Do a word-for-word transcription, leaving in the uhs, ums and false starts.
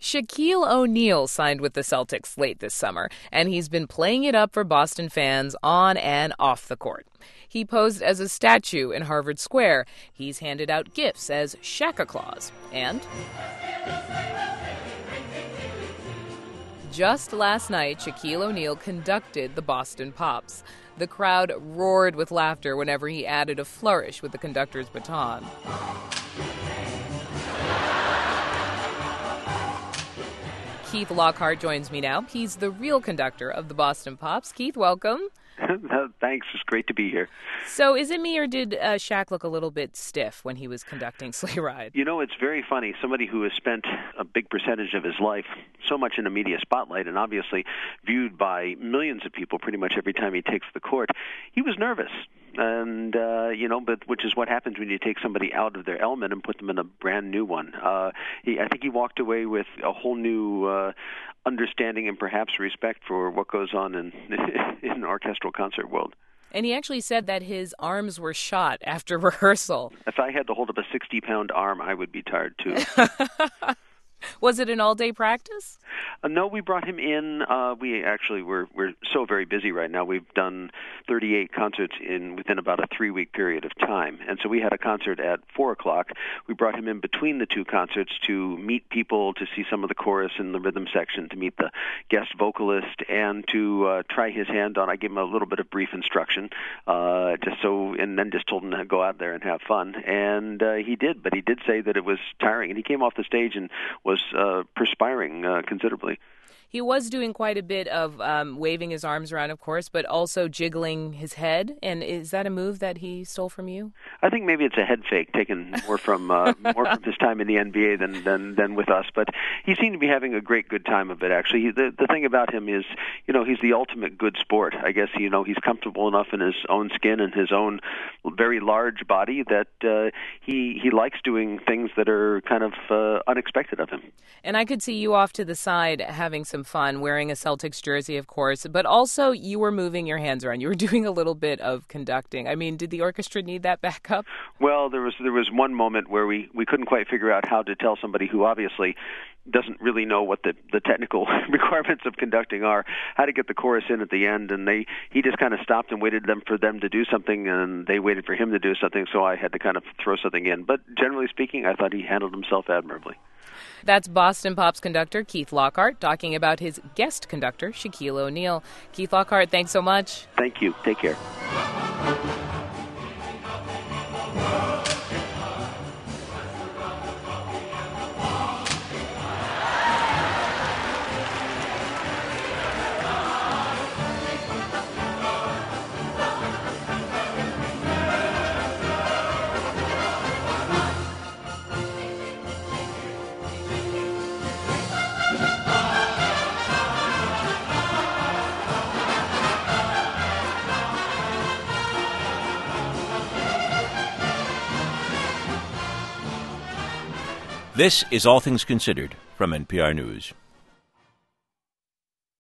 Shaquille O'Neal signed with the Celtics late this summer, and he's been playing it up for Boston fans on and off the court. He posed as a statue in Harvard Square. He's handed out gifts as Shaq-a-Claus. And just last night, Shaquille O'Neal conducted the Boston Pops. The crowd roared with laughter whenever he added a flourish with the conductor's baton. Keith Lockhart joins me now. He's the real conductor of the Boston Pops. Keith, welcome. Thanks. It's great to be here. So is it me, or did uh, Shaq look a little bit stiff when he was conducting Sleigh Ride? You know, it's very funny. Somebody who has spent a big percentage of his life so much in the media spotlight and obviously viewed by millions of people pretty much every time he takes the court, he was nervous. And, uh, you know, but which is what happens when you take somebody out of their element and put them in a brand new one. Uh, he, I think he walked away with a whole new uh, understanding and perhaps respect for what goes on in, in an orchestral concert world. And he actually said that his arms were shot after rehearsal. If I had to hold up a sixty-pound arm, I would be tired, too. Was it an all-day practice? Uh, no, we brought him in. Uh, we actually we're we're so very busy right now. We've done thirty-eight concerts in within about a three-week period of time, and so we had a concert at four o'clock. We brought him in between the two concerts to meet people, to see some of the chorus and the rhythm section, to meet the guest vocalist, and to uh, try his hand on. I gave him a little bit of brief instruction, uh, just so, and then just told him to go out there and have fun, and uh, he did. But he did say that it was tiring, and he came off the stage and was uh, perspiring uh, considerably. He was doing quite a bit of um, waving his arms around, of course, but also jiggling his head. And is that a move that he stole from you? I think maybe it's a head fake taken more from uh, more from his time in the N B A than, than than with us. But he seemed to be having a great good time of it. Actually, he, the the thing about him is, you know, he's the ultimate good sport. I guess you know he's comfortable enough in his own skin and his own very large body that uh, he he likes doing things that are kind of uh, unexpected of him. And I could see you off to the side having some fun, wearing a Celtics jersey, of course, but also you were moving your hands around. You were doing a little bit of conducting. I mean, did the orchestra need that backup? Well, there was there was one moment where we, we couldn't quite figure out how to tell somebody who obviously doesn't really know what the, the technical requirements of conducting are, how to get the chorus in at the end, and they he just kind of stopped and waited them for them to do something, and they waited for him to do something, so I had to kind of throw something in. But generally speaking, I thought he handled himself admirably. That's Boston Pops conductor Keith Lockhart talking about his guest conductor, Shaquille O'Neal. Keith Lockhart, thanks so much. Thank you. Take care. This is All Things Considered from N P R News.